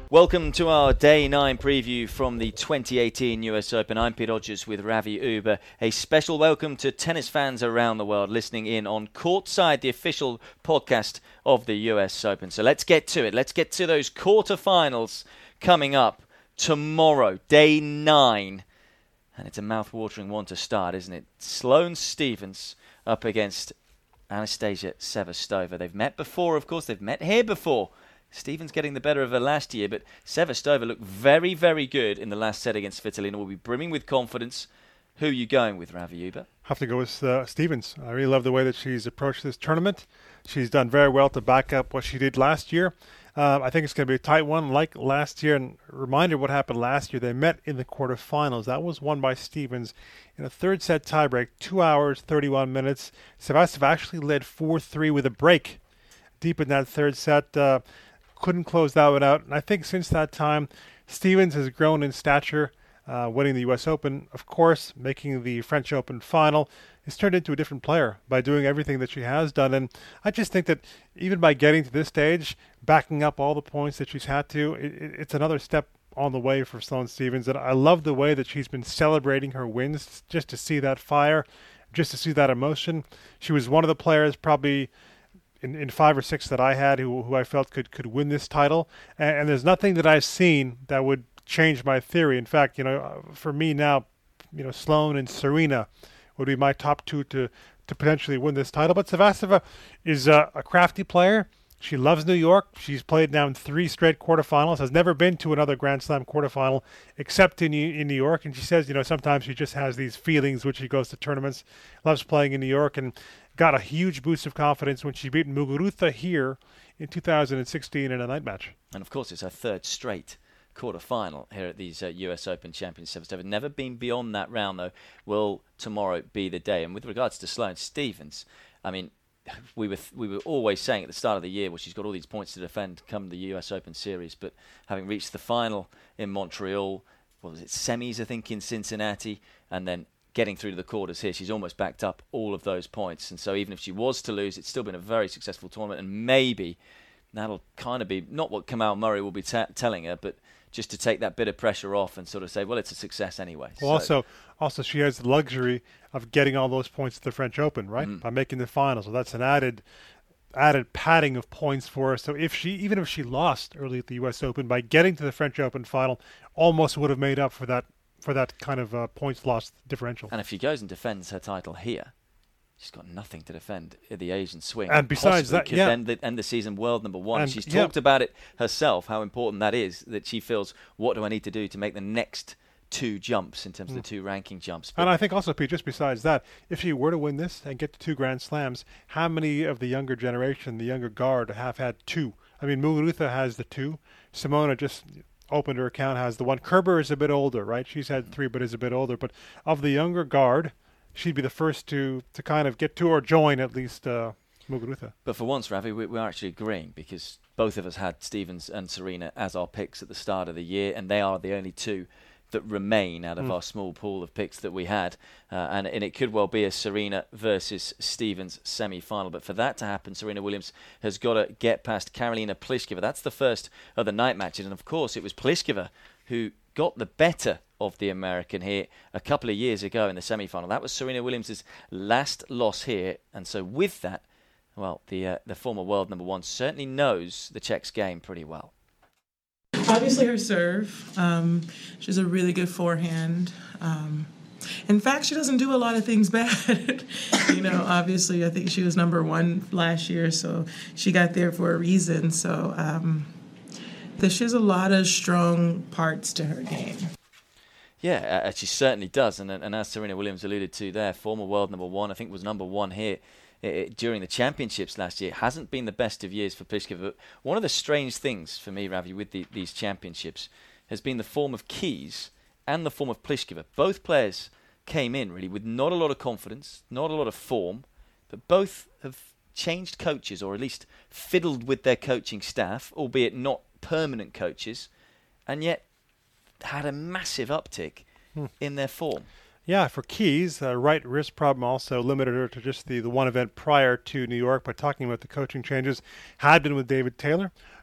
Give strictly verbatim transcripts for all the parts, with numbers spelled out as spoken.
Welcome to our Day nine preview from the twenty eighteen U S Open. I'm Pete Hodges with Ravi Uber. A special welcome to tennis fans around the world listening in on Courtside, the official podcast of the U S Open. So let's get to it. Let's get to those quarterfinals coming up tomorrow, Day nine. And it's a mouth-watering one to start, isn't it? Sloane Stephens up against Anastasia Sevastova. They've met before, of course. They've met here before. Stephens getting the better of her last year, but Sevastova looked very, very good in the last set against Svitolina. Will be brimming with confidence. Who are you going with, Ravi Uber? Have to go with uh, Stephens. I really love the way that she's approached this tournament. She's done very well to back up what she did last year. Uh, I think it's going to be a tight one like last year. And a reminder what happened last year. They met in the quarterfinals. That was won by Stephens in a third set tiebreak, two hours, thirty-one minutes. Sevastova actually led four three with a break deep in that third set. Uh, couldn't close that one out. And I think since that time, Stephens has grown in stature, uh, winning the U S Open, of course, making the French Open final. Has turned into a different player by doing everything that she has done. And I just think that even by getting to this stage, backing up all the points that she's had to, it, it's another step on the way for Sloane Stephens. And I love the way that she's been celebrating her wins, just to see that fire, just to see that emotion. She was one of the players probably In, in five or six that I had who, who I felt could, could win this title. And, and there's nothing that I've seen that would change my theory. In fact, you know, for me now, you know, Sloane and Serena would be my top two to, to potentially win this title. But Sevastova is a, a crafty player. She loves New York. She's played now in three straight quarterfinals, has never been to another Grand Slam quarterfinal except in, in New York. And she says, you know, sometimes she just has these feelings when she goes to tournaments, loves playing in New York, and got a huge boost of confidence when she beat Muguruza here in two thousand sixteen in a night match. And of course, it's her third straight quarter-final here at these uh, U S Open Championships. Sevastova never been beyond that round, though. Will tomorrow be the day? And with regards to Sloane Stephens, I mean, we were th- we were always saying at the start of the year, well, she's got all these points to defend come the U S Open Series, but having reached the final in Montreal, what was it, semis, I think, in Cincinnati, and then getting through to the quarters here, she's almost backed up all of those points. And so even if she was to lose, it's still been a very successful tournament, and maybe that'll kind of be not what Kamau Murray will be t- telling her, but just to take that bit of pressure off and sort of say, well, it's a success anyway. Well, so. also, also she has the luxury of getting all those points at the French Open, right, mm. by making the final. So that's an added added padding of points for her. So if she, even if she lost early at the U S Open, by getting to the French Open final, almost would have made up for that for that kind of uh, points lost differential. And if she goes and defends her title here, she's got nothing to defend in the Asian swing. And besides that, could yeah. end the, end the season world number one. And she's yeah. talked about it herself, how important that is, that she feels, what do I need to do to make the next two jumps in terms mm. of the two ranking jumps. But and I think also, Pete, just besides that, if she were to win this and get to two Grand Slams, how many of the younger generation, the younger guard, have had two? I mean, Muguruza has the two. Simona just opened her account, has the one. Kerber is a bit older, right? She's had three, but is a bit older. But of the younger guard, she'd be the first to, to kind of get to or join at least uh, Muguruza. But for once, Ravi, we, we're actually agreeing, because both of us had Stephens and Serena as our picks at the start of the year, and they are the only two that remain out of mm. our small pool of picks that we had. Uh, and, and it could well be a Serena versus Stephens semi-final. But for that to happen, Serena Williams has got to get past Karolina Pliskova. That's the first of the night matches. And, of course, it was Pliskova who got the better of the American here a couple of years ago in the semi-final. That was Serena Williams' last loss here. And so with that, well, the uh, the former world number one certainly knows the Czech's game pretty well. Obviously her serve. Um, she has a really good forehand. Um, in fact, she doesn't do a lot of things bad. you know, obviously I think she was number one last year, so she got there for a reason. So um, she has a lot of strong parts to her game. Yeah, uh, she certainly does. And, and as Serena Williams alluded to there, former world number one, I think was number one here It, it, during the championships last year. Hasn't been the best of years for Pliskova. But one of the strange things for me, Ravi, with the, these championships has been the form of Keys and the form of Pliskova. Both players came in really with not a lot of confidence, not a lot of form, but both have changed coaches, or at least fiddled with their coaching staff, albeit not permanent coaches, and yet had a massive uptick hmm. in their form. Yeah, for Keys, uh, right wrist problem also limited her to just the, the one event prior to New York. But talking about the coaching changes, had been with David Taylor.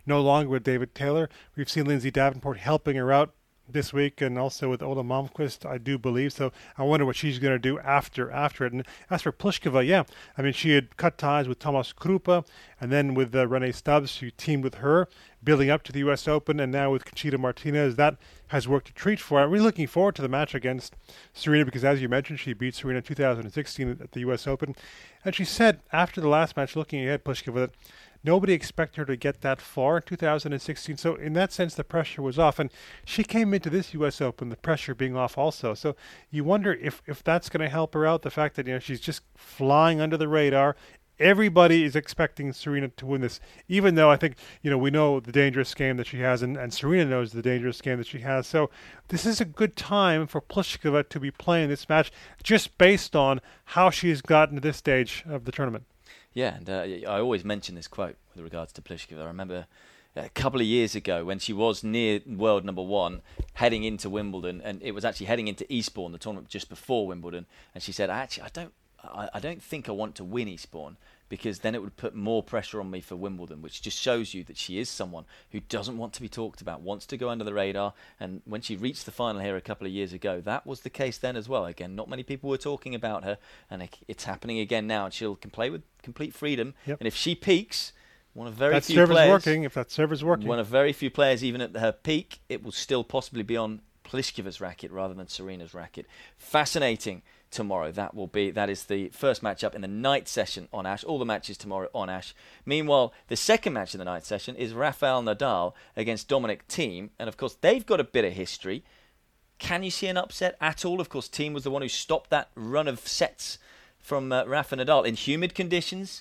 no longer with David Taylor. We've seen Lindsay Davenport helping her out this week, and also with Ola Malmqvist, I do believe. So I wonder what she's going to do after after it. And as for Pliskova, yeah, I mean, she had cut ties with Thomas Krupa, and then with uh, Renee Stubbs, she teamed with her, building up to the U S Open, and now with Conchita Martinez. That has worked a treat for her. I'm really looking forward to the match against Serena because, as you mentioned, she beat Serena in two thousand sixteen at the U S Open. And she said after the last match, looking ahead, Pliskova, that nobody expected her to get that far in two thousand sixteen. So in that sense, the pressure was off. And she came into this U S Open, the pressure being off also. So you wonder if, if that's going to help her out, the fact that, you know, she's just flying under the radar. Everybody is expecting Serena to win this, even though I think, you know, we know the dangerous game that she has, and, and Serena knows the dangerous game that she has. So this is a good time for Pliskova to be playing this match just based on how she's gotten to this stage of the tournament. Yeah, and uh, I always mention this quote with regards to Pliskova. I remember a couple of years ago when she was near world number one, heading into Wimbledon, and it was actually heading into Eastbourne, the tournament just before Wimbledon, and she said, actually, I don't I, I don't think I want to win Eastbourne because then it would put more pressure on me for Wimbledon, which just shows you that she is someone who doesn't want to be talked about, wants to go under the radar. And when she reached the final here a couple of years ago, that was the case then as well. Again, not many people were talking about her, and it, it's happening again now, and she'll can play with complete freedom. Yep. And if she peaks, one of very that few serve players, is working, if that serve is working, one of very few players, even at her peak, it will still possibly be on Pliskova's racket rather than Serena's racket. Fascinating tomorrow. That will be that is the first matchup in the night session on Ash. All the matches tomorrow on Ash. Meanwhile, the second match in the night session is Rafael Nadal against Dominic Thiem, and of course they've got a bit of history. Can you see an upset at all? Of course, Thiem was the one who stopped that run of sets from uh, Rafa Nadal in humid conditions,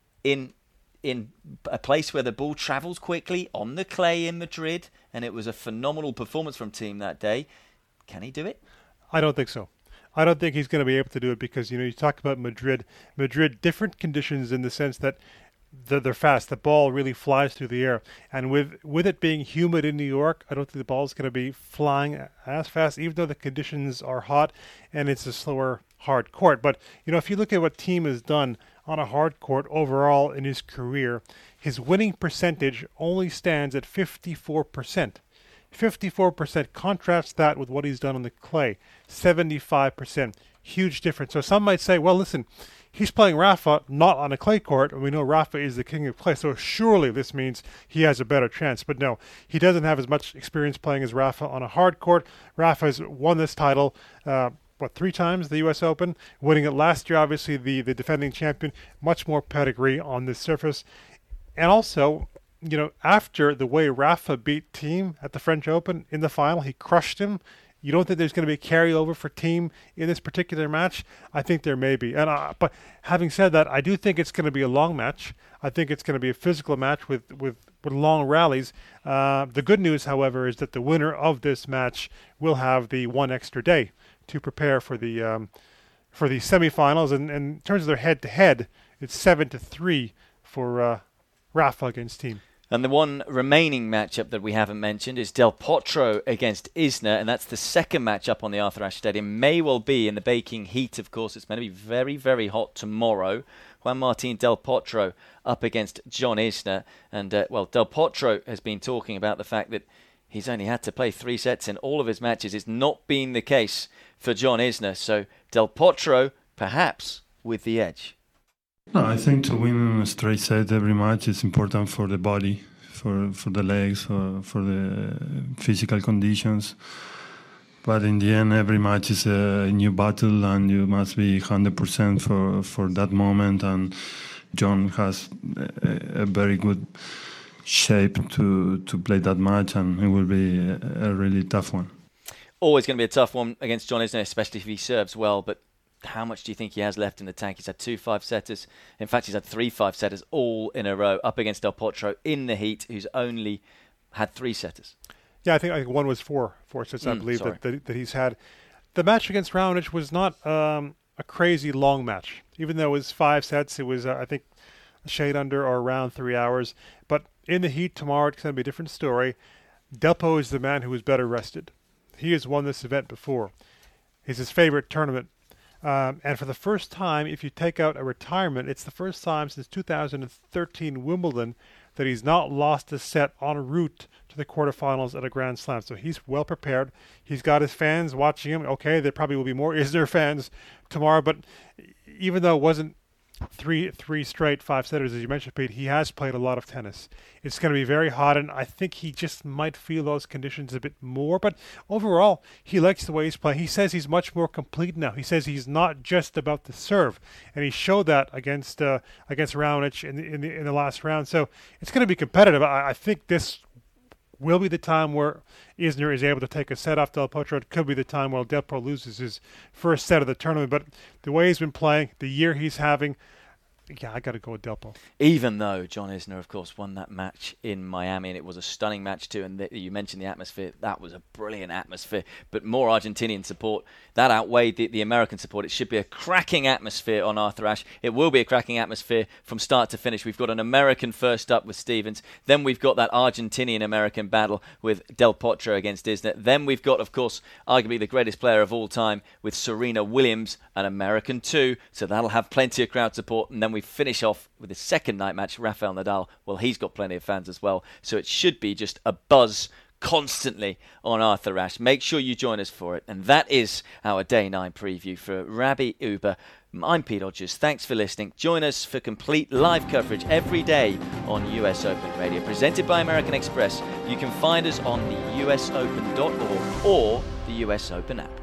in in a place where the ball travels quickly, on the clay in Madrid, and it was a phenomenal performance from Thiem that day. Can he do it? I don't think so. I don't think he's going to be able to do it because, you know, you talk about Madrid. Madrid, different conditions in the sense that they're, they're fast. The ball really flies through the air. And with, with it being humid in New York, I don't think the ball is going to be flying as fast, even though the conditions are hot and it's a slower, hard court. But, you know, if you look at what Thiem has done on a hard court overall in his career, his winning percentage only stands at fifty-four percent. fifty-four percent. Contrast that with what he's done on the clay, seventy-five percent. Huge difference. So some might say, well, listen, he's playing Rafa not on a clay court, and we know Rafa is the king of clay, so surely this means he has a better chance. But no, he doesn't have as much experience playing as Rafa on a hard court. Rafa has won this title, uh, what, three times, the U S Open, winning it last year, obviously the, the defending champion, much more pedigree on this surface. And also, you know, after the way Rafa beat Thiem at the French Open in the final, he crushed him. You don't think there's going to be a carryover for Thiem in this particular match? I think there may be. And uh, but having said that, I do think it's going to be a long match. I think it's going to be a physical match with, with, with long rallies. Uh, the good news, however, is that the winner of this match will have the one extra day to prepare for the um, for the semifinals. And, and in terms of their head-to-head, it's seven to three for uh, Rafa against Thiem. And the one remaining matchup that we haven't mentioned is Del Potro against Isner, and that's the second matchup on the Arthur Ashe Stadium. May well be in the baking heat, of course. It's going to be very, very hot tomorrow. Juan Martín Del Potro up against John Isner. And, uh, well, Del Potro has been talking about the fact that he's only had to play three sets in all of his matches. It's not been the case for John Isner. So Del Potro, perhaps, with the edge. No, I think to win a straight set every match is important for the body, for for the legs, for, for the physical conditions. But in the end, every match is a new battle, and you must be one hundred percent for, for that moment. And John has a, a very good shape to, to play that match, and it will be a, a really tough one. Always going to be a tough one against John Isner, especially if he serves well, but how much do you think he has left in the tank? He's had two five-setters. In fact, he's had three five-setters all in a row up against Del Potro in the heat, who's only had three setters. Yeah, I think I think one was four four sets, mm, I believe, that, that that he's had. The match against Raonic was not um, a crazy long match. Even though it was five sets, it was, uh, I think, a shade under or around three hours. But in the heat tomorrow, it's going to be a different story. Delpo is the man who is better rested. He has won this event before. It's his favorite tournament. Um, and for the first time, if you take out a retirement, it's the first time since two thousand thirteen Wimbledon that he's not lost a set en route to the quarterfinals at a Grand Slam. So he's well prepared. He's got his fans watching him. Okay, there probably will be more Isner fans tomorrow, but even though it wasn't three three straight five-setters, as you mentioned, Pete, he has played a lot of tennis. It's going to be very hot, and I think he just might feel those conditions a bit more. But overall, he likes the way he's playing. He says he's much more complete now. He says he's not just about the serve, and he showed that against uh, against Raonic in the, in the in the last round. So it's going to be competitive. I, I think this will be the time where Isner is able to take a set off Del Potro. It could be the time where Del Potro loses his first set of the tournament. But the way he's been playing, the year he's having, yeah, I got to go with Del Potro. Even though John Isner, of course, won that match in Miami, and it was a stunning match too, and the, you mentioned the atmosphere, that was a brilliant atmosphere, but more Argentinian support, that outweighed the, the American support. It should be a cracking atmosphere on Arthur Ashe. It will be a cracking atmosphere from start to finish. We've got an American first up with Stevens, then we've got that Argentinian-American battle with Del Potro against Isner, then we've got, of course, arguably the greatest player of all time with Serena Williams, an American too, so that'll have plenty of crowd support, and then we We finish off with the second night match, Rafael Nadal. Well, he's got plenty of fans as well. So it should be just a buzz constantly on Arthur Ashe. Make sure you join us for it. And that is our Day nine preview for Ravi Uber. I'm Pete Hodges. Thanks for listening. Join us for complete live coverage every day on U S Open Radio. Presented by American Express. You can find us on the U S open dot org or the U S Open app.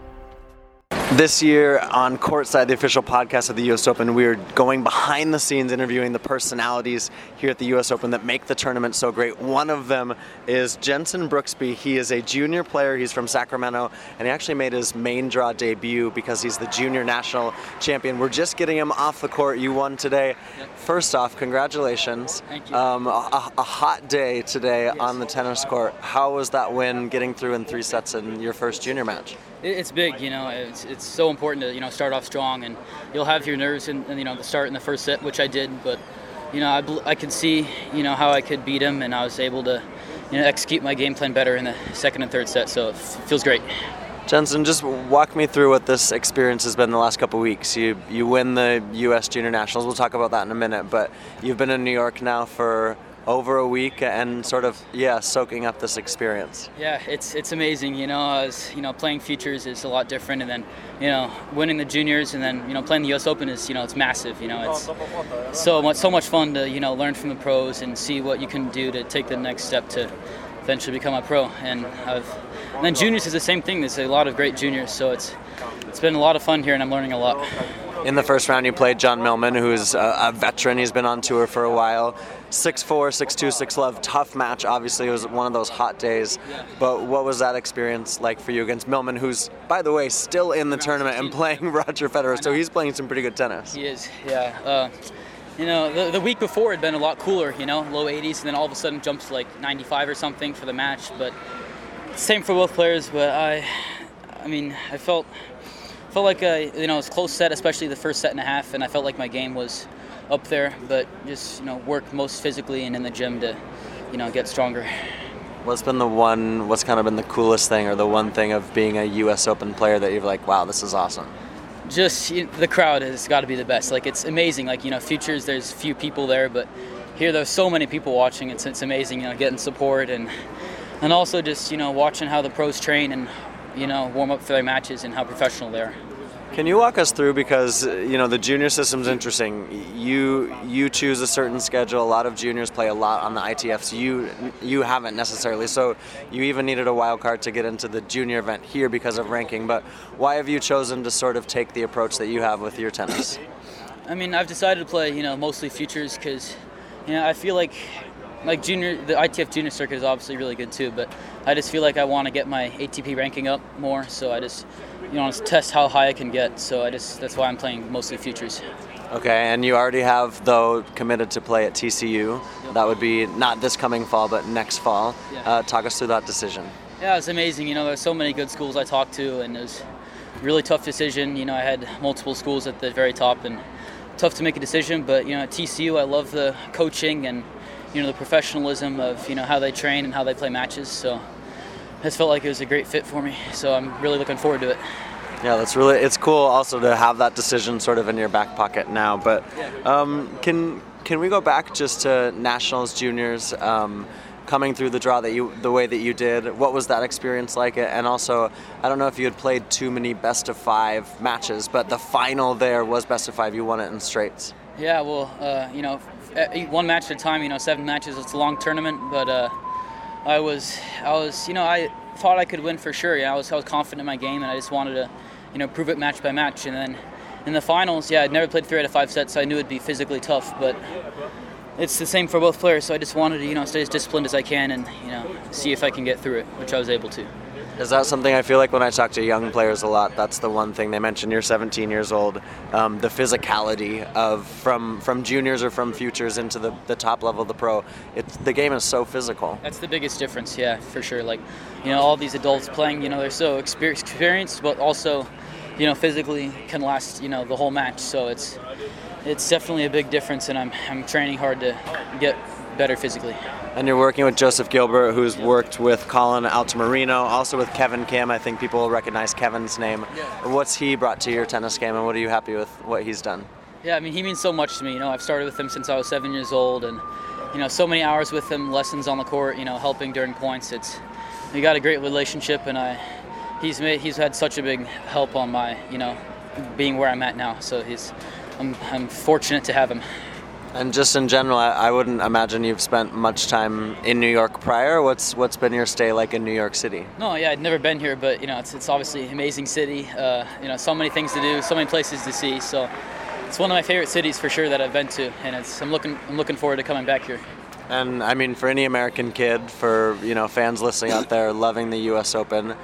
This year on Courtside, the official podcast of the U S Open, we are going behind the scenes interviewing the personalities here at the U S Open that make the tournament so great. One of them is Jenson Brooksby. He is a junior player. He's from Sacramento, and he actually made his main draw debut because he's the junior national champion. We're just getting him off the court. You won today. Yep. First off, congratulations. Thank you. Um, a, a hot day today yes. on the tennis court. How was that win, getting through in three sets in your first junior match? It's big, you know. It's it's so important to you know start off strong, and you'll have your nerves in, in you know the start in the first set, which I did. But you know I, I could see you know how I could beat him, and I was able to you know execute my game plan better in the second and third set. So it f- feels great. Jenson, just walk me through what this experience has been the last couple of weeks. You you win the U S Junior Nationals. We'll talk about that in a minute. But you've been in New York now for over a week and sort of, yeah, soaking up this experience. Yeah, it's it's amazing. You know, I was, you know, playing futures is a lot different, and then, you know, winning the juniors and then, you know, playing the U S Open is, you know, it's massive. You know, it's so much so much fun to, you know, learn from the pros and see what you can do to take the next step to eventually become a pro. And I've and then juniors is the same thing. There's a lot of great juniors, so it's it's been a lot of fun here, and I'm learning a lot. In the first round, you played John Millman, who's a, a veteran. He's been on tour for a while. six four, six two, six love, tough match. Obviously, it was one of those hot days. But what was that experience like for you against Millman, who's, by the way, still in the tournament and playing Roger Federer? So he's playing some pretty good tennis. He is, yeah. Uh, you know, the, the week before had been a lot cooler, you know, low eighties, and then all of a sudden jumps to like ninety-five or something for the match. But same for both players. But I, I mean, I felt... felt like a, you know, it was a close set, especially the first set and a half, and I felt like my game was up there, but just, you know, worked most physically and in the gym to, you know, get stronger. What's been the one, what's kind of been the coolest thing or the one thing of being a U S Open player that you're like, wow, this is awesome? Just, you know, the crowd has got to be the best. Like, it's amazing. Like, you know, futures, there's few people there, but here there's so many people watching. It's it's amazing, you know, getting support and and also just, you know, watching how the pros train and, you know, warm up for their matches and how professional they are. Can you walk us through, because, you know, the junior system's interesting. You you choose a certain schedule. A lot of juniors play a lot on the I T Fs. You you haven't necessarily. So you even needed a wild card to get into the junior event here because of ranking. But why have you chosen to sort of take the approach that you have with your tennis? I mean, I've decided to play, you know, mostly futures because, you know, I feel like like junior, the I T F junior circuit is obviously really good too, but I just feel like I want to get my A T P ranking up more, so I just, you know, want to test how high I can get, so I just, that's why I'm playing mostly futures. Okay, and you already have, though, committed to play at T C U. Yep. That would be not this coming fall, but next fall. Yeah. Uh, talk us through that decision. Yeah, it's amazing. You know, there's so many good schools I talked to, and it was a really tough decision. You know, I had multiple schools at the very top, and tough to make a decision, but, you know, at T C U, I love the coaching and, you know, the professionalism of, you know, how they train and how they play matches. So I just felt like it was a great fit for me. So I'm really looking forward to it. Yeah, that's really, it's cool also to have that decision sort of in your back pocket now. But um, can can we go back just to Nationals Juniors, um, coming through the draw that you, the way that you did? What was that experience like? And also, I don't know if you had played too many best of five matches, but the final there was best of five. You won it in straights. Yeah, well, uh, you know, one match at a time. You know, seven matches. It's a long tournament, but uh, I was, I was, you know, I thought I could win for sure. Yeah, I was, I was confident in my game, and I just wanted to, you know, prove it match by match. And then in the finals, yeah, I'd never played three out of five sets, so I knew it'd be physically tough, but it's the same for both players, so I just wanted to, you know, stay as disciplined as I can and, you know, see if I can get through it, which I was able to. Is that something I feel like when I talk to young players a lot, that's the one thing they mention? You're seventeen years old, um, the physicality of from from juniors or from futures into the, the top level of the pro. It's, the game is so physical. That's the biggest difference, yeah, for sure. Like, you know, all these adults playing, you know, they're so experienced, but also, you know, physically can last, you know, the whole match. So it's it's definitely a big difference, and I'm I'm training hard to get better physically. And you're working with Joseph Gilbert, who's worked with Colin Altamirano, also with Kevin Kim. I think people will recognize Kevin's name. Yeah. What's he brought to your tennis game, and what are you happy with what he's done? Yeah, I mean, he means so much to me. You know, I've started with him since I was seven years old, and, you know, so many hours with him, lessons on the court, you know, helping during points. It's, we got a great relationship, and I, he's made, he's had such a big help on my, you know, being where I'm at now. So he's, I'm, I'm fortunate to have him. And just in general, I, I wouldn't imagine you've spent much time in New York prior. What's what's been your stay like in New York City? No, yeah, I'd never been here, but you know, it's it's obviously an amazing city. Uh, you know, so many things to do, so many places to see. So it's one of my favorite cities for sure that I've been to, and it's I'm looking I'm looking forward to coming back here. And I mean, for any American kid, for you know fans listening out there, loving the U S Open.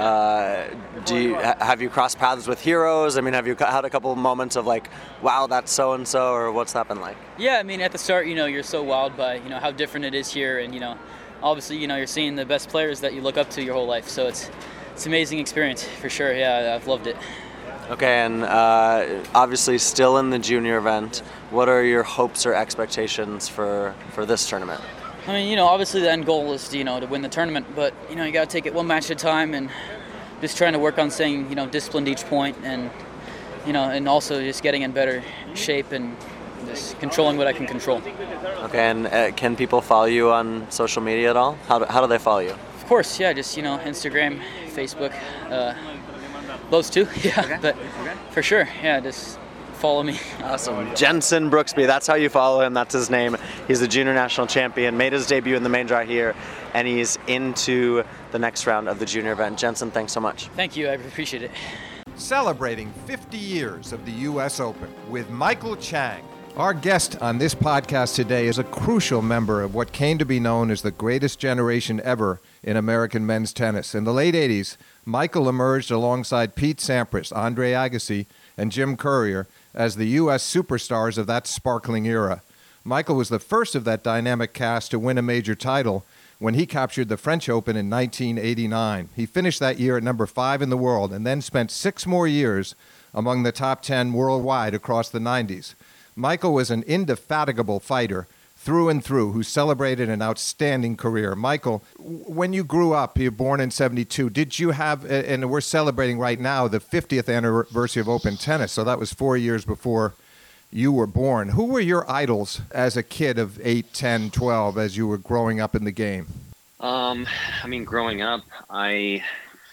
Uh, do you have you crossed paths with heroes? I mean, have you had a couple of moments of like, wow, that's so and so, or what's that been like? Yeah, I mean, at the start, you know, you're so wowed by you know how different it is here, and you know, obviously, you know, you're seeing the best players that you look up to your whole life. So it's it's an amazing experience for sure. Yeah, I've loved it. Okay, and uh, obviously still in the junior event. What are your hopes or expectations for for this tournament? I mean, you know, obviously the end goal is, you know, to win the tournament, but, you know, you got to take it one match at a time and just trying to work on staying, you know, disciplined each point and, you know, and also just getting in better shape and just controlling what I can control. Okay, and uh, can people follow you on social media at all? How do, how do they follow you? Of course, yeah, just, you know, Instagram, Facebook, uh, those two, yeah, okay. But okay. For sure, yeah, just follow me. Awesome. Jenson Brooksby, that's how you follow him. That's his name. He's the junior national champion, made his debut in the main draw here, and he's into the next round of the junior event. Jenson, thanks so much. Thank you. I appreciate it. Celebrating fifty years of the U S Open with Michael Chang. Our guest on this podcast today is a crucial member of what came to be known as the greatest generation ever in American men's tennis. In the late eighties, Michael emerged alongside Pete Sampras, Andre Agassi, and Jim Courier as the U S superstars of that sparkling era. Michael was the first of that dynamic cast to win a major title when he captured the French Open in nineteen eighty-nine. He finished that year at number five in the world and then spent six more years among the top ten worldwide across the nineties. Michael was an indefatigable fighter through and through who celebrated an outstanding career. Michael, when you grew up, you're born in seventy-two, did you have, and we're celebrating right now the fiftieth anniversary of Open Tennis, so that was four years before you were born. Who were your idols as a kid of eight, ten, twelve as you were growing up in the game? Um, I mean, growing up, I,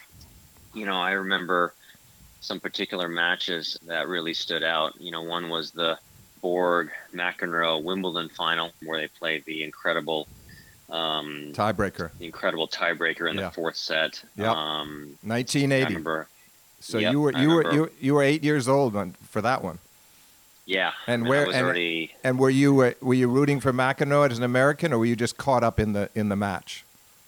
you know, I remember some particular matches that really stood out. You know, one was the Borg McEnroe Wimbledon final where they played the incredible um, tiebreaker, the incredible tiebreaker in yeah. the fourth set. Yeah, um, nineteen eighty. I remember. So yep, you were you were you, you were eight years old on, for that one. Yeah, and I mean, where I was and, already... and were you were, were you rooting for McEnroe as an American, or were you just caught up in the in the match?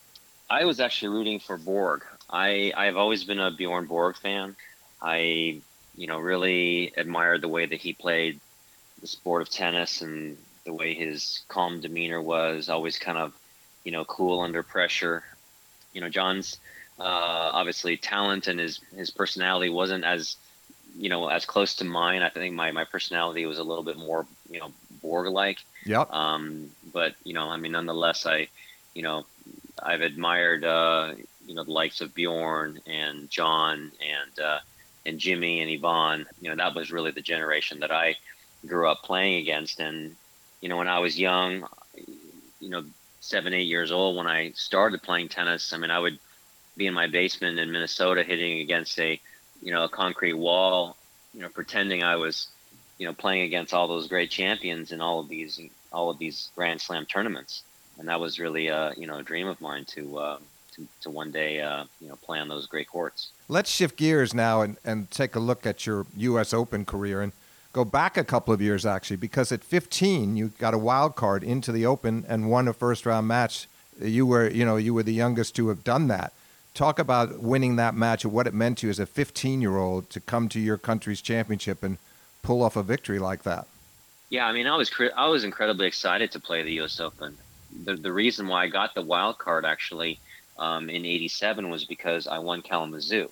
I was actually rooting for Borg. I I've always been a Bjorn Borg fan. I you know really admired the way that he played the sport of tennis and the way his calm demeanor was, always kind of, you know, cool under pressure. You know, John's uh, obviously talent and his, his personality wasn't as, you know, as close to mine. I think my, my personality was a little bit more, you know, Borg-like. Yep. Um, but, you know, I mean, nonetheless, I, you know, I've admired, uh, you know, the likes of Bjorn and John and, uh, and Jimmy and Yvonne. You know, that was really the generation that I grew up playing against. And, you know, when I was young, you know, seven, eight years old, when I started playing tennis, I mean, I would be in my basement in Minnesota hitting against a, you know, a concrete wall, you know, pretending I was, you know, playing against all those great champions in all of these, all of these Grand Slam tournaments. And that was really, uh, you know, a dream of mine to, uh, to, to one day, uh, you know, play on those great courts. Let's shift gears now and, and take a look at your U S Open career and go back a couple of years, actually, because at fifteen, you got a wild card into the Open and won a first-round match. You were, you know, you were the youngest to have done that. Talk about winning that match and what it meant to you as a fifteen-year-old to come to your country's championship and pull off a victory like that. Yeah, I mean, I was I was incredibly excited to play the U S Open. The the reason why I got the wild card actually um, in eighty-seven was because I won Kalamazoo.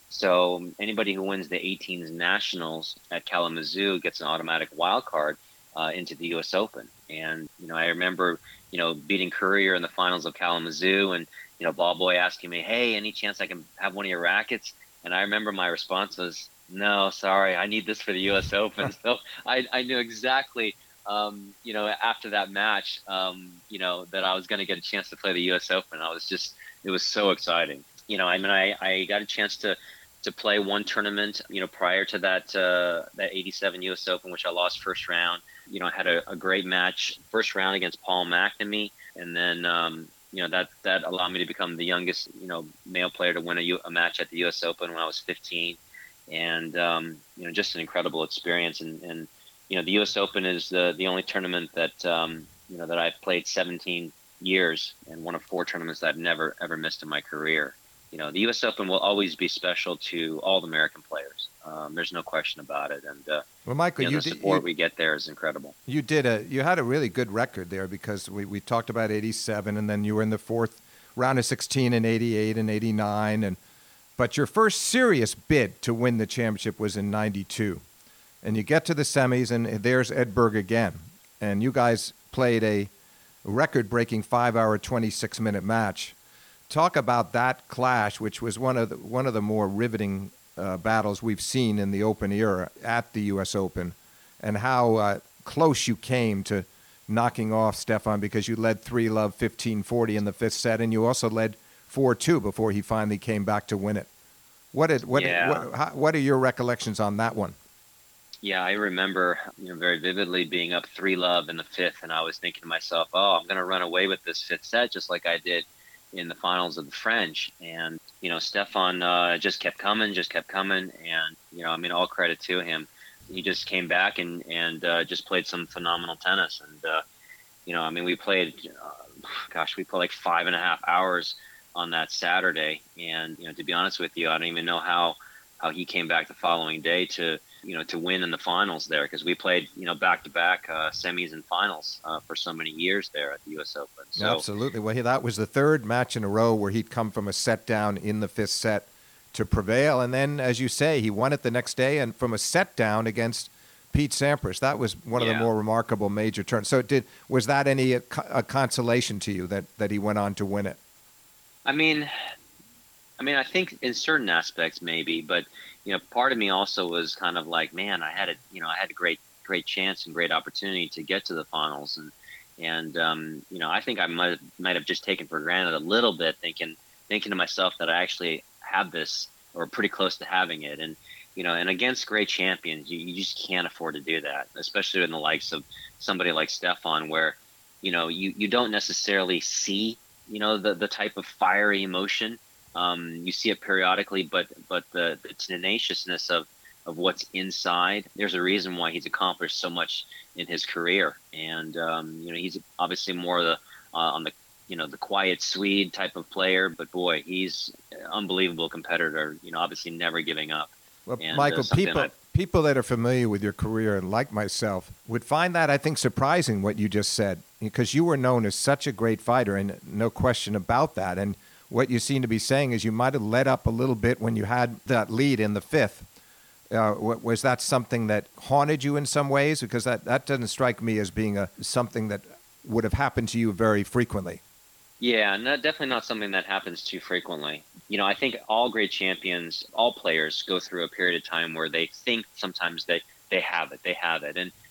So anybody who wins the eighteens nationals at Kalamazoo gets an automatic wild card uh, into the U S Open. And you know, I remember you know beating Courier in the finals of Kalamazoo, and you know, ball boy asking me, "Hey, any chance I can have one of your rackets?" And I remember my response was, "No, sorry, I need this for the U S Open." So I, I knew exactly, um, you know, after that match, um, you know, that I was going to get a chance to play the U S Open. I was just, it was so exciting. You know, I mean, I, I got a chance to, to play one tournament, you know, prior to that, uh, that eighty-seven U S Open, which I lost first round. You know, I had a, a great match first round against Paul McNamee. And then, um, you know, that, that allowed me to become the youngest, you know, male player to win a, U, a match at the U S Open when I was fifteen. And, um, you know, just an incredible experience. And, and you know, the U S Open is the, the only tournament that, um, you know, that I've played seventeen years, and one of four tournaments that I've never, ever missed in my career. You know, the U S Open will always be special to all the American players. Um, there's no question about it. And, uh, well, Michael, you know, you the did, support you, we get there is incredible. You did a, you had a really good record there, because we, we talked about eighty-seven, and then you were in the fourth round of sixteen and eighty-eight and eighty-nine. And, but your first serious bid to win the championship was in ninety-two. And you get to the semis, and there's Edberg again. And you guys played a record-breaking five-hour, twenty-six-minute match. Talk about that clash, which was one of the, one of the more riveting uh, battles we've seen in the Open era at the U S Open, and how uh, close you came to knocking off Stefan, because you led three love fifteen forty in the fifth set, and you also led four two before he finally came back to win it. What did what yeah. what, how, what are your recollections on that one? Yeah, I remember, you know, very vividly being up three love in the fifth, and I was thinking to myself, "Oh, I'm going to run away with this fifth set just like I did in the finals of the French." And you know, Stefan uh, just kept coming, just kept coming, and you know, I mean, all credit to him. He just came back and and uh, just played some phenomenal tennis. And uh, you know, I mean, we played, uh, gosh, we played like five and a half hours on that Saturday. And you know, to be honest with you, I don't even know how how he came back the following day to you know to win in the finals there, because we played you know back to back semis and finals uh, for so many years there at the U S Open. So, absolutely. Well, that was the third match in a row where he'd come from a set down in the fifth set to prevail, and then, as you say, he won it the next day, and from a set down against Pete Sampras. That was one of yeah. the more remarkable major turns. So, did was that any a, a consolation to you that that he went on to win it? I mean, I mean, I think in certain aspects maybe, but you know, part of me also was kind of like, man, I had a you know I had a great great chance and great opportunity to get to the finals, and and um, you know, I think I might might have just taken for granted a little bit, thinking thinking to myself that I actually have this, or pretty close to having it. And you know, and against great champions, you, you just can't afford to do that, especially in the likes of somebody like Stefan, where you know you you don't necessarily see you know the the type of fiery emotion. Um, you see it periodically, but but the, the tenaciousness of of what's inside, there's a reason why he's accomplished so much in his career. And um, you know, he's obviously more the uh, on the you know the quiet Swede type of player, but boy, he's an unbelievable competitor. You know, obviously never giving up. Well, and, Michael, uh, people I, people that are familiar with your career, and like myself, would find that, I think, surprising what you just said, because you were known as such a great fighter, and no question about that. And what you seem to be saying is you might have let up a little bit when you had that lead in the fifth. Uh, was that something that haunted you in some ways? Because that, that doesn't strike me as being a something that would have happened to you very frequently. Yeah, no, definitely not something that happens too frequently. You know, I think all great champions, all players go through a period of time where they think sometimes that they have it, they have it. And,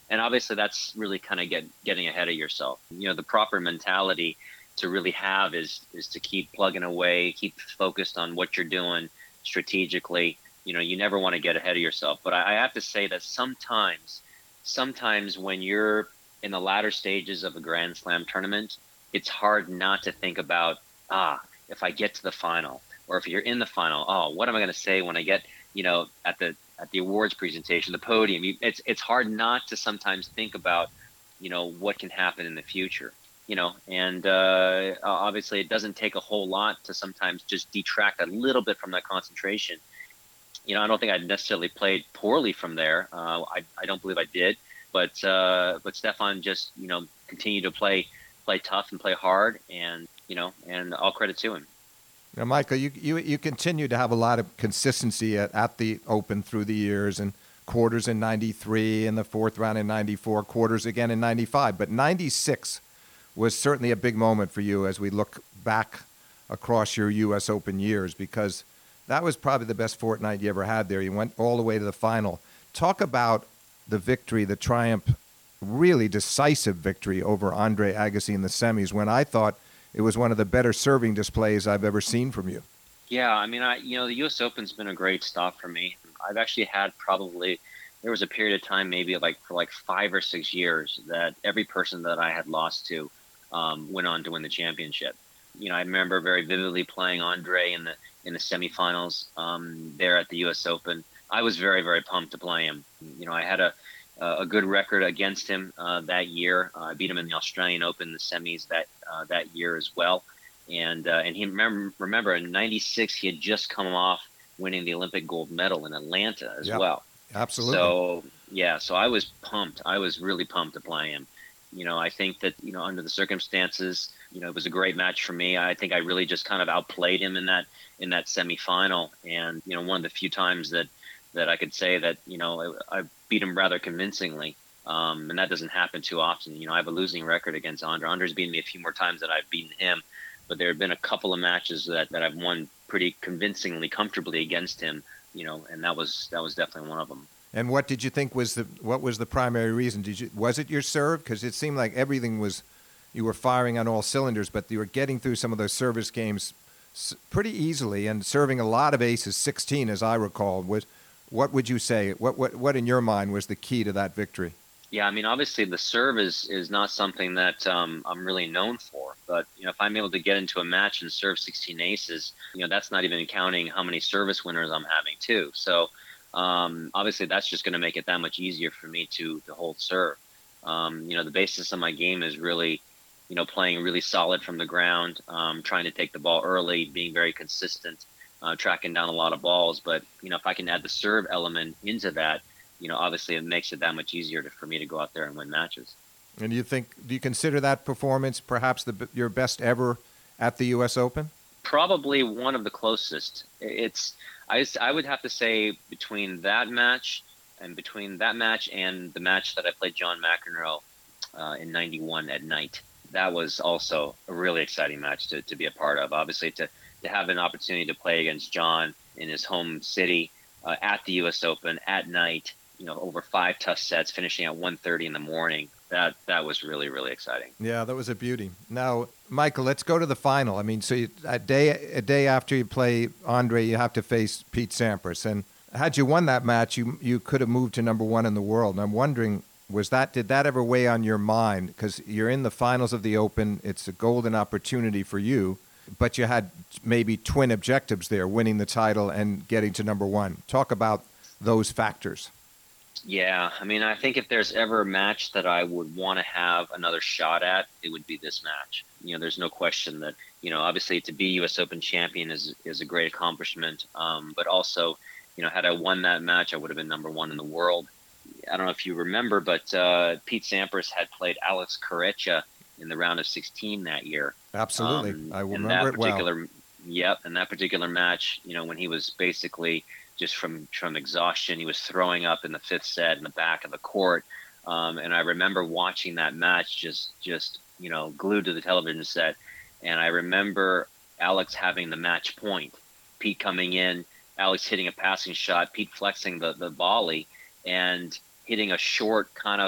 and obviously that's really kind of get getting ahead of yourself. You know, the proper mentality to really have is is to keep plugging away, keep focused on what you're doing strategically. You know, you never want to get ahead of yourself. But I, I have to say that sometimes, sometimes when you're in the latter stages of a Grand Slam tournament, it's hard not to think about, ah, if I get to the final, or if you're in the final, oh, what am I going to say when I get, you know, at the at the awards presentation, the podium? You, it's it's hard not to sometimes think about, you know, what can happen in the future. You know, and uh, obviously it doesn't take a whole lot to sometimes just detract a little bit from that concentration. You know, I don't think I necessarily played poorly from there. Uh, I, I don't believe I did, but uh, but Stefan just, you know, continued to play play tough and play hard, and you know, and all credit to him. Now, Michael, you you you continue to have a lot of consistency at, at the Open through the years, and quarters in ninety-three, and the fourth round in ninety-four, quarters again in ninety-five, but ninety-six was certainly a big moment for you as we look back across your U S Open years, because that was probably the best fortnight you ever had there. You went all the way to the final. Talk about the victory, the triumph, really decisive victory over Andre Agassi in the semis, when I thought it was one of the better serving displays I've ever seen from you. Yeah, I mean, I you know, the U S Open's been a great stop for me. I've actually had probably, there was a period of time, maybe like for like five or six years, that every person that I had lost to um, went on to win the championship. You know, I remember very vividly playing Andre in the in the semifinals um, there at the U S Open. I was very, very pumped to play him. You know, I had a a good record against him uh, that year. Uh, I beat him in the Australian Open, the semis that uh, that year as well. And uh, and he remember remember in ninety-six he had just come off winning the Olympic gold medal in Atlanta as yep, well. Absolutely. So yeah, so I was pumped. I was really pumped to play him. You know, I think that, you know, under the circumstances, you know, it was a great match for me. I think I really just kind of outplayed him in that in that semifinal. And, you know, one of the few times that, that I could say that, you know, I, I beat him rather convincingly. Um, and that doesn't happen too often. You know, I have a losing record against Andre. Andre's beaten me a few more times than I've beaten him. But there have been a couple of matches that, that I've won pretty convincingly, comfortably against him, you know, and that was that was definitely one of them. And what did you think was the what was the primary reason? Did you was it your serve? Because it seemed like everything was, you were firing on all cylinders, but you were getting through some of those service games pretty easily and serving a lot of aces, sixteen as I recall. Was what would you say? What what what in your mind was the key to that victory? Yeah, I mean, obviously the serve is, is not something that um, I'm really known for. But, you know, if I'm able to get into a match and serve sixteen aces, you know, that's not even counting how many service winners I'm having too. So um, obviously that's just going to make it that much easier for me to, to hold serve. Um, you know, the basis of my game is really, you know, playing really solid from the ground, um, trying to take the ball early, being very consistent, uh, tracking down a lot of balls. But, you know, if I can add the serve element into that, you know, obviously it makes it that much easier to, for me to go out there and win matches. And do you think, do you consider that performance perhaps the your best ever at the U S Open? Probably one of the closest. It's, I, I would have to say between that match and between that match and the match that I played John McEnroe uh, in ninety-one at night, that was also a really exciting match to, to be a part of. Obviously to, to have an opportunity to play against John in his home city uh, at the U S Open at night, you know, over five tough sets, finishing at one thirty in the morning. That that was really, really exciting. Yeah, that was a beauty. Now, Michael, let's go to the final. I mean, so you, a day a day after you play Andre, you have to face Pete Sampras. And had you won that match, you you could have moved to number one in the world. And I'm wondering, was that did that ever weigh on your mind? Because you're in the finals of the Open. It's a golden opportunity for you. But you had maybe twin objectives there, winning the title and getting to number one. Talk about those factors. Yeah, I mean, I think if there's ever a match that I would want to have another shot at, it would be this match. You know, there's no question that, you know, obviously to be U S Open champion is is a great accomplishment. Um, but also, you know, had I won that match, I would have been number one in the world. I don't know if you remember, but uh, Pete Sampras had played Alex Corretja in the round of sixteen that year. Absolutely. Um, I remember it well. Yep, in that particular match, you know, when he was basically just from, from exhaustion, he was throwing up in the fifth set in the back of the court. Um, and I remember watching that match just, just, you know, glued to the television set. And I remember Alex having the match point, Pete coming in, Alex hitting a passing shot, Pete flexing the, the volley and hitting a short kind of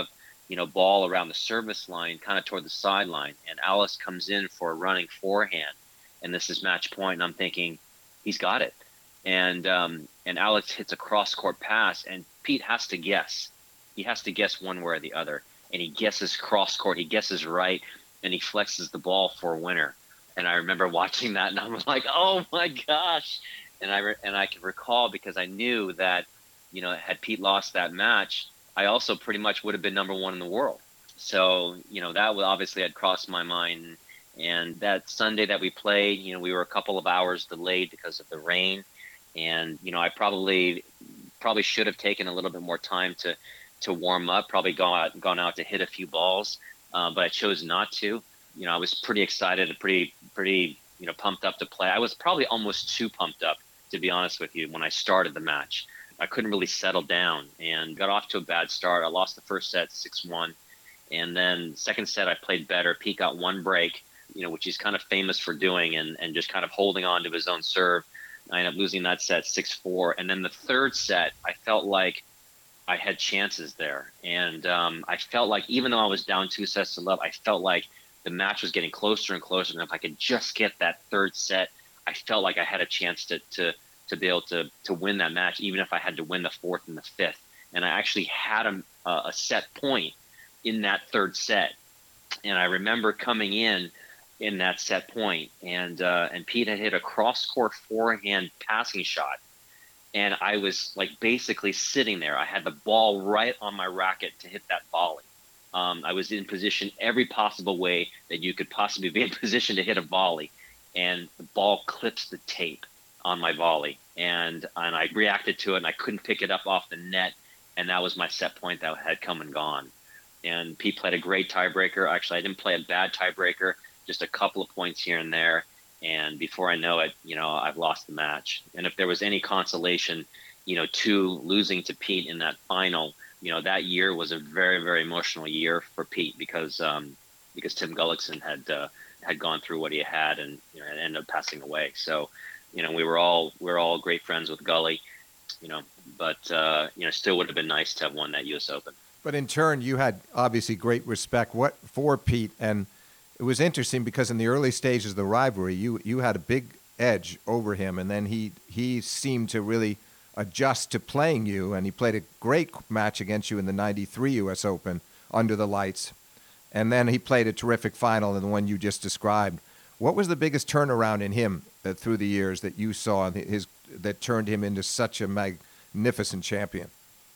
you know, ball around the service line, kind of toward the sideline, and Alex comes in for a running forehand, and this is match point, and I'm thinking, he's got it, and um, and Alex hits a cross court pass, and Pete has to guess, he has to guess one way or the other, and he guesses cross court, he guesses right, and he flexes the ball for a winner, and I remember watching that, and I'm like, oh my gosh, and I re- and I can recall because I knew that, you know, had Pete lost that match, I also pretty much would have been number one in the world. So, you know, that would obviously had crossed my mind. And that Sunday that we played, you know, we were a couple of hours delayed because of the rain. And, you know, I probably probably should have taken a little bit more time to, to warm up, probably gone out, gone out to hit a few balls, uh, but I chose not to. You know, I was pretty excited, pretty, pretty, you know, pumped up to play. I was probably almost too pumped up, to be honest with you, when I started the match. I couldn't really settle down and got off to a bad start. I lost the first set six one. And then second set, I played better. Pete got one break, you know, which he's kind of famous for doing, and, and just kind of holding on to his own serve. I ended up losing that set six four. And then the third set, I felt like I had chances there. And um, I felt like even though I was down two sets to love, I felt like the match was getting closer and closer. And if I could just get that third set, I felt like I had a chance to to – to be able to to win that match, even if I had to win the fourth and the fifth. And I actually had a, a set point in that third set. And I remember coming in in that set point, and uh, and Pete had hit a cross-court forehand passing shot. And I was like basically sitting there. I had the ball right on my racket to hit that volley. Um, I was in position every possible way that you could possibly be in position to hit a volley. And the ball clips the tape on my volley, and and I reacted to it, and I couldn't pick it up off the net, and that was my set point that had come and gone. And Pete played a great tiebreaker. Actually, I didn't play a bad tiebreaker, just a couple of points here and there, and before I know it, you know, I've lost the match. And if there was any consolation, you know, to losing to Pete in that final, you know, that year was a very, very emotional year for Pete because um, because Tim Gullikson had uh, had gone through what he had, and you know, and ended up passing away. So, you know, we were all we we're all great friends with Gully, you know, but uh, you know, still would have been nice to have won that U S Open. But in turn, you had obviously great respect what for Pete, and it was interesting because in the early stages of the rivalry, you you had a big edge over him, and then he he seemed to really adjust to playing you, and he played a great match against you in the ninety-three U S Open under the lights, and then he played a terrific final in the one you just described. What was the biggest turnaround in him uh, through the years that you saw his that turned him into such a magnificent champion?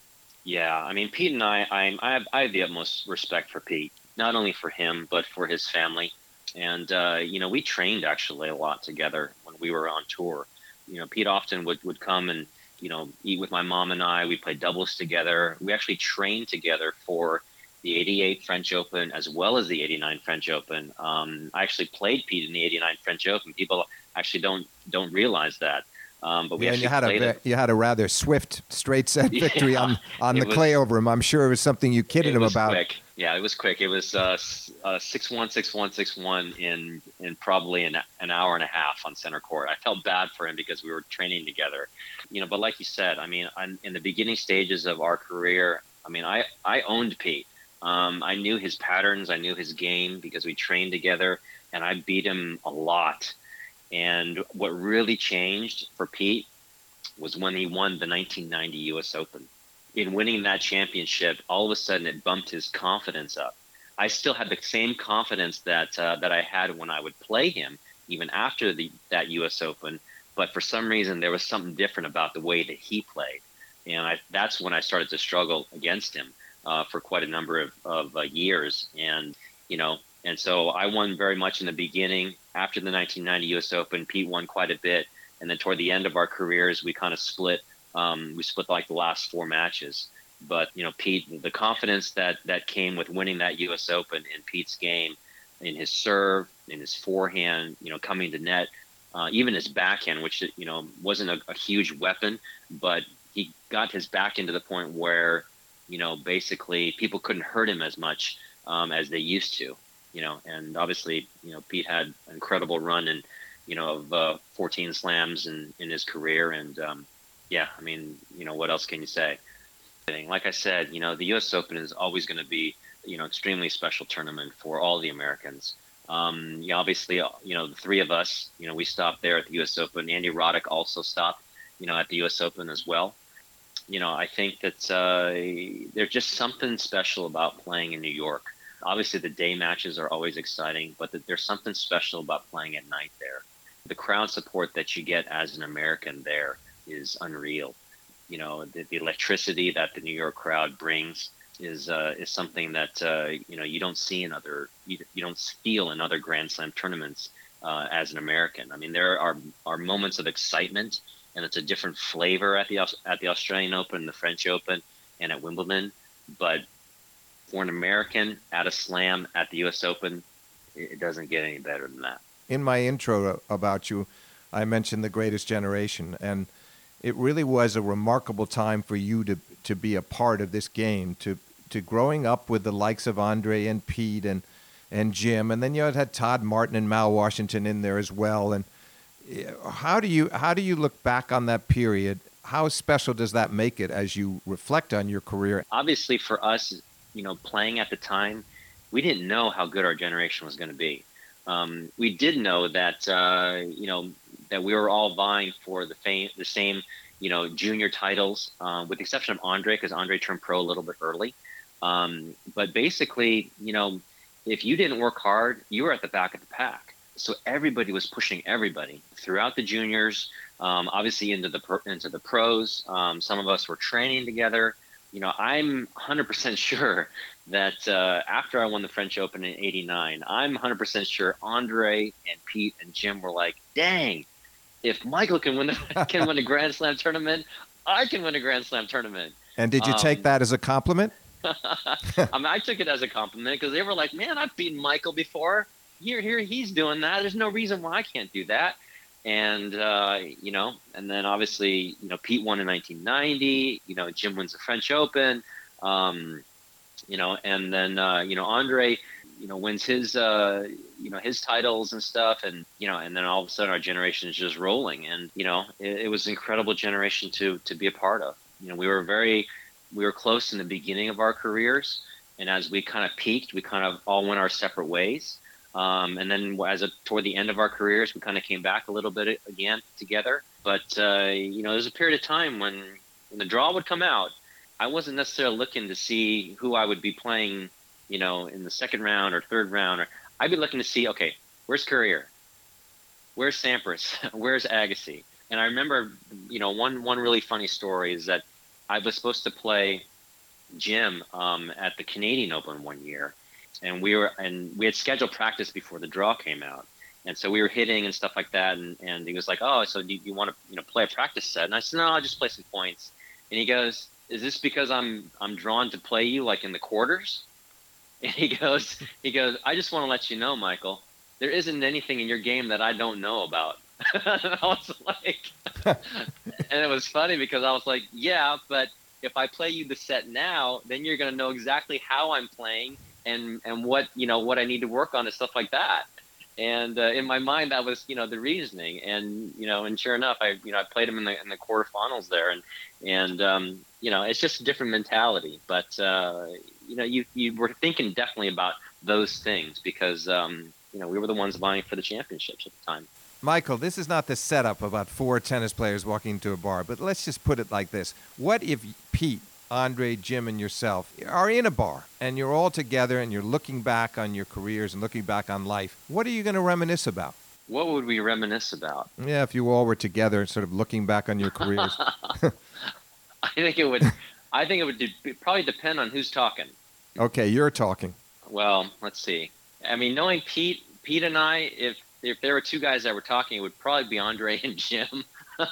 Yeah, I mean, Pete and I, I, I have, I have the utmost respect for Pete, not only for him but for his family. And uh, you know, we trained actually a lot together when we were on tour. You know, Pete often would, would come and you know eat with my mom and I. We played doubles together. We actually trained together for the eighty-eight French Open as well as the eighty-nine French Open. Um, I actually played Pete in the eighty-nine French Open. People actually don't don't realize that. Um, but we yeah, actually you had played a it. you had a rather swift straight set victory Yeah, on on the it was- clay over him. I'm sure it was something you kidded It him was about. quick. Yeah, it was quick. It was uh, s- uh, six one, six one, six one in in probably an, an hour and a half on center court. I felt bad for him because we were training together, you know. But like you said, I mean, I'm, in the beginning stages of our career, I mean, I I owned Pete. Um, I knew his patterns. I knew his game because we trained together, and I beat him a lot. And what really changed for Pete was when he won the nineteen ninety U S Open. In winning that championship, all of a sudden it bumped his confidence up. I still had the same confidence that uh, that I had when I would play him, even after the that U S Open. But for some reason, there was something different about the way that he played, and I, that's when I started to struggle against him uh, for quite a number of, of uh, years. And you know, and so I won very much in the beginning. After the nineteen ninety U S Open, Pete won quite a bit. And then toward the end of our careers, we kind of split. Um, we split like the last four matches. But, you know, Pete, the confidence that, that came with winning that U S Open in Pete's game, in his serve, in his forehand, you know, coming to net, uh, even his backhand, which, you know, wasn't a, a huge weapon, but he got his backhand to the point where, you know, basically people couldn't hurt him as much um, as they used to, you know. And obviously, you know, Pete had an incredible run in, you know, of uh, fourteen slams in, in his career. And, um, yeah, I mean, you know, what else can you say? Like I said, you know, the U S Open is always going to be, you know, extremely special tournament for all the Americans. Um, yeah, obviously, you know, the three of us, you know, we stopped there at the U S Open. Andy Roddick also stopped, you know, at the U S Open as well. You know, I think that uh, there's just something special about playing in New York. Obviously, the day matches are always exciting, but that there's something special about playing at night there. The crowd support that you get as an American there is unreal. You know, the, the electricity that the New York crowd brings is uh, is something that uh, you know you don't see in other you, you don't feel in other Grand Slam tournaments uh, as an American. I mean, there are are moments of excitement, and it's a different flavor at the at the Australian Open, the French Open, and at Wimbledon. But for an American at a Slam at the U S Open, it doesn't get any better than that. In my intro about you, I mentioned the greatest generation, and it really was a remarkable time for you to to be a part of this game, to to growing up with the likes of Andre and Pete and and Jim, and then you had Todd Martin and Mal Washington in there as well. And how do you how do you look back on that period? How special does that make it as you reflect on your career? Obviously, for us, you know, playing at the time, we didn't know how good our generation was going to be. Um, we did know that uh, you know that we were all vying for the fame, the same, you know, junior titles, um, with the exception of Andre, because Andre turned pro a little bit early. Um, but basically, you know, if you didn't work hard, you were at the back of the pack. So everybody was pushing everybody throughout the juniors, um, obviously into the pro, into the pros. Um, some of us were training together. You know, I'm one hundred percent sure that uh, after I won the French Open in eighty-nine, I'm one hundred percent sure Andre and Pete and Jim were like, dang, if Michael can win the, can win a Grand Slam tournament, I can win a Grand Slam tournament. And did you um, take that as a compliment? I mean, I took it as a compliment because they were like, man, I've beaten Michael before. Here, here, he's doing that. There's no reason why I can't do that. And, uh, you know, and then obviously, you know, Pete won in nineteen ninety, you know, Jim wins the French Open, um, you know, and then, uh, you know, Andre, you know, wins his, uh, you know, his titles and stuff. And, you know, and then all of a sudden our generation is just rolling. And, you know, it, it was an incredible generation to, to be a part of. You know, we were very, we were close in the beginning of our careers. And as we kind of peaked, we kind of all went our separate ways. Um, and then as a, toward the end of our careers, we kind of came back a little bit again together. But, uh, you know, there's a period of time when, when the draw would come out, I wasn't necessarily looking to see who I would be playing, you know, in the second round or third round. Or I'd be looking to see, okay, where's Courier? Where's Sampras? Where's Agassi? And I remember, you know, one, one really funny story is that I was supposed to play Jim um, at the Canadian Open one year. And we were, and we had scheduled practice before the draw came out, and so we were hitting and stuff like that. And, and he was like, "Oh, so do you want to, you know, play a practice set?" And I said, "No, I'll just play some points." And he goes, "Is this because I'm I'm drawn to play you like in the quarters?" And he goes, he goes, "I just want to let you know, Michael, there isn't anything in your game that I don't know about." And I was like, and it was funny because I was like, "Yeah, but if I play you the set now, then you're going to know exactly how I'm playing." And, and what, you know, what I need to work on and stuff like that. And uh, in my mind, that was, you know, the reasoning. And, you know, and sure enough, I, you know, I played him in the, in the quarterfinals there. And, and um, you know, it's just a different mentality. But, uh, you know, you, you were thinking definitely about those things because, um, you know, we were the ones vying for the championships at the time. Michael, this is not the setup about four tennis players walking into a bar, but let's just put it like this. What if Pete, Andre, Jim, and yourself are in a bar and you're all together and you're looking back on your careers and looking back on life? What are you going to reminisce about? What would we reminisce about? Yeah, if you all were together, sort of looking back on your careers. I think it would. I think it would de- probably depend on who's talking. Okay, you're talking. Well, let's see. I mean, knowing Pete, Pete and I, if if there were two guys that were talking, it would probably be Andre and Jim.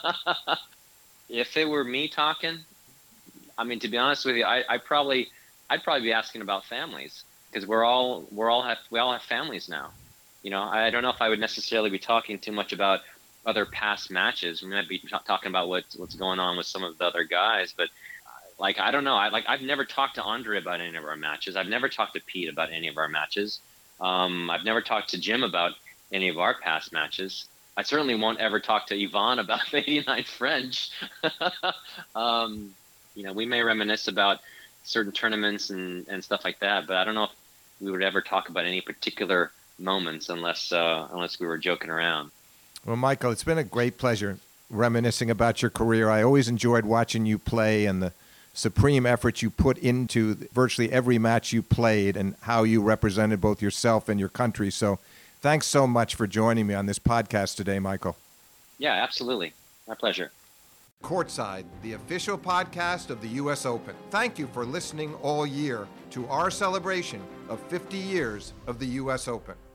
If it were me talking, I mean, to be honest with you, I, I probably, I'd probably be asking about families because we're all, we're all have, we all have families now. You know, I don't know if I would necessarily be talking too much about other past matches. We might be t- talking about what's what's going on with some of the other guys, but like I don't know. I like I've never talked to Andre about any of our matches. I've never talked to Pete about any of our matches. Um, I've never talked to Jim about any of our past matches. I certainly won't ever talk to Yvonne about the eighty-nine French. um, you know, we may reminisce about certain tournaments and, and stuff like that, but I don't know if we would ever talk about any particular moments unless uh, unless we were joking around. Well, Michael, it's been a great pleasure reminiscing about your career. I always enjoyed watching you play and the supreme effort you put into virtually every match you played and how you represented both yourself and your country. So thanks so much for joining me on this podcast today, Michael. Yeah, absolutely. My pleasure. Courtside, the official podcast of the U S Open. Thank you for listening all year to our celebration of fifty years of the U S Open.